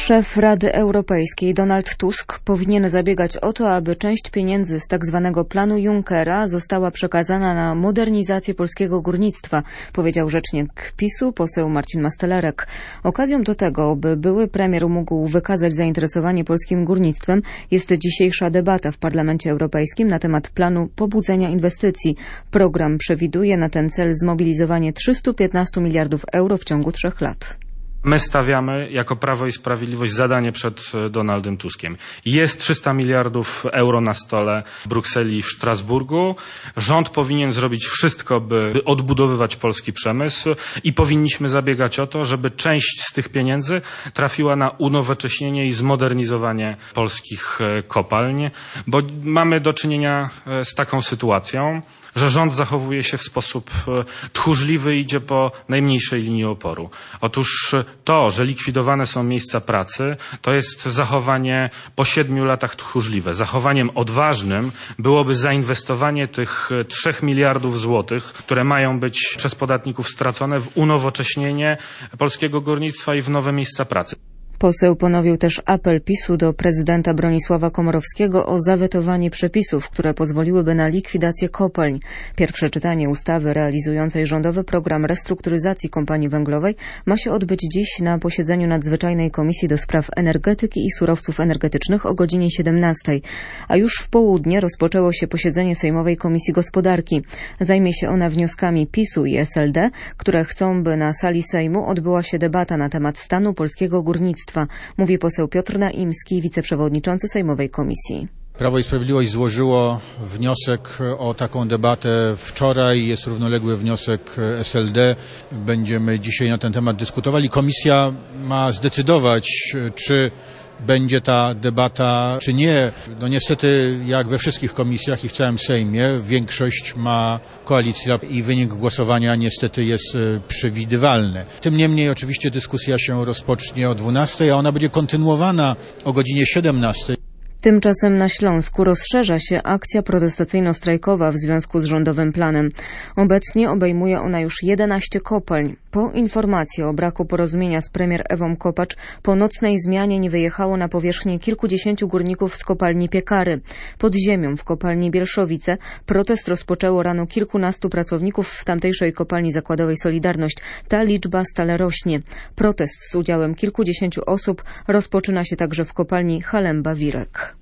Szef Rady Europejskiej Donald Tusk powinien zabiegać o to, aby część pieniędzy z tzw. planu Junckera została przekazana na modernizację polskiego górnictwa, powiedział rzecznik PiS-u poseł Marcin Mastalerek. Okazją do tego, by były premier mógł wykazać zainteresowanie polskim górnictwem, jest dzisiejsza debata w Parlamencie Europejskim na temat planu pobudzenia inwestycji. Program przewiduje na ten cel zmobilizowanie 315 miliardów euro w ciągu 3 lat. My stawiamy jako Prawo i Sprawiedliwość zadanie przed Donaldem Tuskiem. Jest 300 miliardów euro na stole w Brukseli i w Strasburgu. Rząd powinien zrobić wszystko, by odbudowywać polski przemysł i powinniśmy zabiegać o to, żeby część z tych pieniędzy trafiła na unowocześnienie i zmodernizowanie polskich kopalń, bo mamy do czynienia z taką sytuacją, że rząd zachowuje się w sposób tchórzliwy i idzie po najmniejszej linii oporu. Otóż to, że likwidowane są miejsca pracy, to jest zachowanie po 7 latach tchórzliwe. Zachowaniem odważnym byłoby zainwestowanie tych 3 miliardów złotych, które mają być przez podatników stracone, w unowocześnienie polskiego górnictwa i w nowe miejsca pracy. Poseł ponowił też apel PiS-u do prezydenta Bronisława Komorowskiego o zawetowanie przepisów, które pozwoliłyby na likwidację kopalń. Pierwsze czytanie ustawy realizującej rządowy program restrukturyzacji kompanii węglowej ma się odbyć dziś na posiedzeniu nadzwyczajnej Komisji do Spraw Energetyki i Surowców Energetycznych o godzinie 17, a już w południe rozpoczęło się posiedzenie Sejmowej Komisji Gospodarki. Zajmie się ona wnioskami PiS-u i SLD, które chcą, by na sali Sejmu odbyła się debata na temat stanu polskiego górnictwa. Mówi poseł Piotr Naimski, wiceprzewodniczący Sejmowej Komisji. Prawo i Sprawiedliwość złożyło wniosek o taką debatę wczoraj, jest równoległy wniosek SLD. Będziemy dzisiaj na ten temat dyskutowali. Komisja ma zdecydować, czy będzie ta debata, czy nie. No niestety, jak we wszystkich komisjach i w całym Sejmie, większość ma koalicja i wynik głosowania niestety jest przewidywalny. Tym niemniej oczywiście dyskusja się rozpocznie o 12, a ona będzie kontynuowana o godzinie 17. Tymczasem na Śląsku rozszerza się akcja protestacyjno-strajkowa w związku z rządowym planem. Obecnie obejmuje ona już 11 kopalń. Po informacji o braku porozumienia z premier Ewą Kopacz po nocnej zmianie nie wyjechało na powierzchnię kilkudziesięciu górników z kopalni Piekary. Pod ziemią w kopalni Bielszowice protest rozpoczęło rano kilkunastu pracowników w tamtejszej kopalni zakładowej Solidarność. Ta liczba stale rośnie. Protest z udziałem kilkudziesięciu osób rozpoczyna się także w kopalni Halemba-Wirek.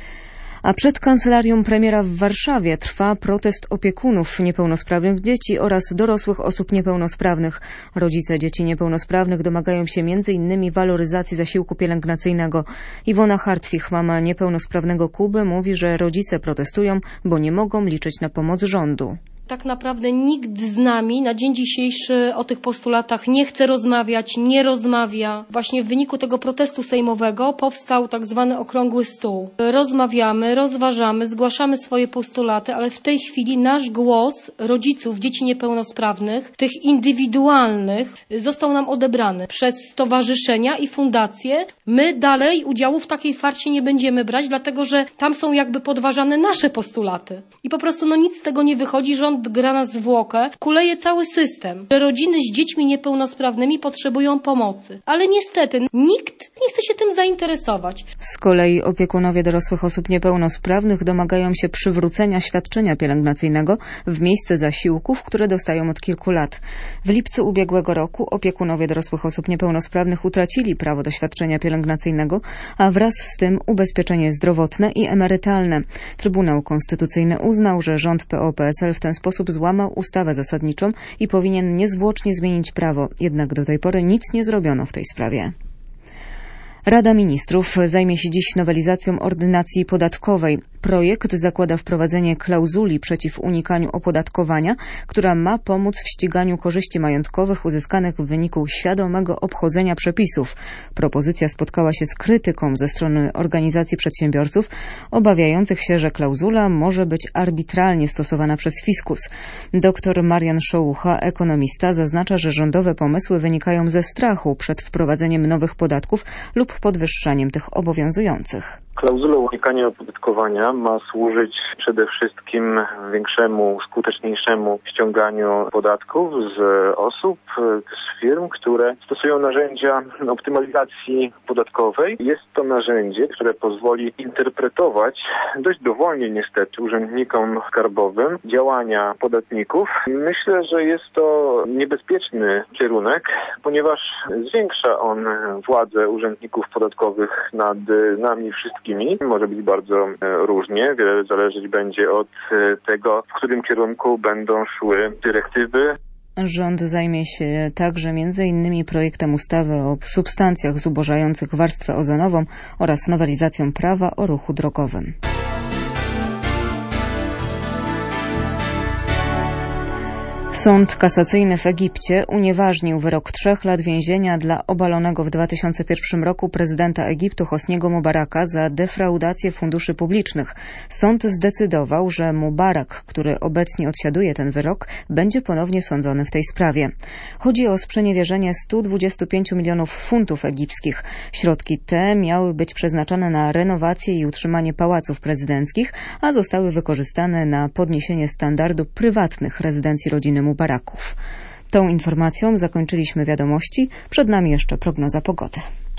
A przed kancelarią premiera w Warszawie trwa protest opiekunów niepełnosprawnych dzieci oraz dorosłych osób niepełnosprawnych. Rodzice dzieci niepełnosprawnych domagają się m.in. waloryzacji zasiłku pielęgnacyjnego. Iwona Hartwich, mama niepełnosprawnego Kuby, mówi, że rodzice protestują, bo nie mogą liczyć na pomoc rządu. Tak naprawdę nikt z nami na dzień dzisiejszy o tych postulatach nie chce rozmawiać, nie rozmawia. Właśnie w wyniku tego protestu sejmowego powstał tak zwany okrągły stół. Rozmawiamy, rozważamy, zgłaszamy swoje postulaty, ale w tej chwili nasz głos rodziców dzieci niepełnosprawnych, tych indywidualnych, został nam odebrany przez stowarzyszenia i fundacje. My dalej udziału w takiej farcie nie będziemy brać, dlatego że tam są jakby podważane nasze postulaty. I po prostu nic z tego nie wychodzi, rząd gra na zwłokę, kuleje cały system. Rodziny z dziećmi niepełnosprawnymi potrzebują pomocy. Ale niestety nikt nie chce się tym zainteresować. Z kolei opiekunowie dorosłych osób niepełnosprawnych domagają się przywrócenia świadczenia pielęgnacyjnego w miejsce zasiłków, które dostają od kilku lat. W lipcu ubiegłego roku opiekunowie dorosłych osób niepełnosprawnych utracili prawo do świadczenia pielęgnacyjnego, a wraz z tym ubezpieczenie zdrowotne i emerytalne. Trybunał Konstytucyjny uznał, że rząd PO-PSL w ten sposób złamał ustawę zasadniczą i powinien niezwłocznie zmienić prawo. Jednak do tej pory nic nie zrobiono w tej sprawie. Rada Ministrów zajmie się dziś nowelizacją ordynacji podatkowej. Projekt zakłada wprowadzenie klauzuli przeciw unikaniu opodatkowania, która ma pomóc w ściganiu korzyści majątkowych uzyskanych w wyniku świadomego obchodzenia przepisów. Propozycja spotkała się z krytyką ze strony organizacji przedsiębiorców, obawiających się, że klauzula może być arbitralnie stosowana przez fiskus. Dr Marian Szołucha, ekonomista, zaznacza, że rządowe pomysły wynikają ze strachu przed wprowadzeniem nowych podatków lub podwyższaniem tych obowiązujących. Klauzula unikania opodatkowania ma służyć przede wszystkim większemu, skuteczniejszemu ściąganiu podatków z osób, z firm, które stosują narzędzia optymalizacji podatkowej. Jest to narzędzie, które pozwoli interpretować dość dowolnie niestety urzędnikom skarbowym działania podatników. Myślę, że jest to niebezpieczny kierunek, ponieważ zwiększa on władzę urzędników podatkowych nad nami wszystkimi. Może być bardzo różnie, wiele zależeć będzie od tego, w którym kierunku będą szły dyrektywy. Rząd zajmie się także m.in. projektem ustawy o substancjach zubożających warstwę ozonową oraz nowelizacją prawa o ruchu drogowym. Sąd kasacyjny w Egipcie unieważnił wyrok 3 lat więzienia dla obalonego w 2001 roku prezydenta Egiptu Hosniego Mubaraka za defraudację funduszy publicznych. Sąd zdecydował, że Mubarak, który obecnie odsiaduje ten wyrok, będzie ponownie sądzony w tej sprawie. Chodzi o sprzeniewierzenie 125 milionów funtów egipskich. Środki te miały być przeznaczone na renowację i utrzymanie pałaców prezydenckich, a zostały wykorzystane na podniesienie standardu prywatnych rezydencji rodziny Mubaraków. Tą informacją zakończyliśmy wiadomości. Przed nami jeszcze prognoza pogody.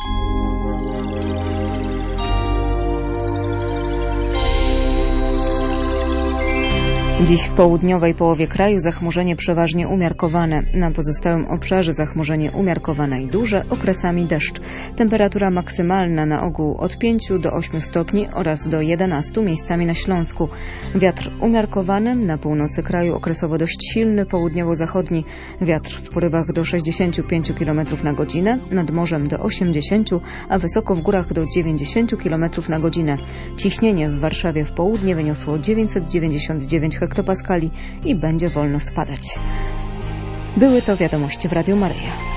Dziś w południowej połowie kraju zachmurzenie przeważnie umiarkowane. Na pozostałym obszarze zachmurzenie umiarkowane i duże, okresami deszcz. Temperatura maksymalna na ogół od 5 do 8 stopni oraz do 11 miejscami na Śląsku. Wiatr umiarkowany, na północy kraju okresowo dość silny, południowo-zachodni. Wiatr w porywach do 65 km na godzinę, nad morzem do 80, a wysoko w górach do 90 km na godzinę. Ciśnienie w Warszawie w południe wyniosło 999 hektopaskali i będzie wolno spadać. Były to wiadomości w Radiu Maryja.